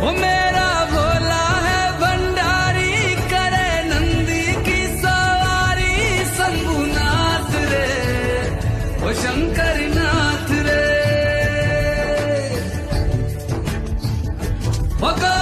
वो मेरा भोला है भंडारी, करे नंदी की सवारी। शंभुनाथ रे वो शंकर नाथ रे, वो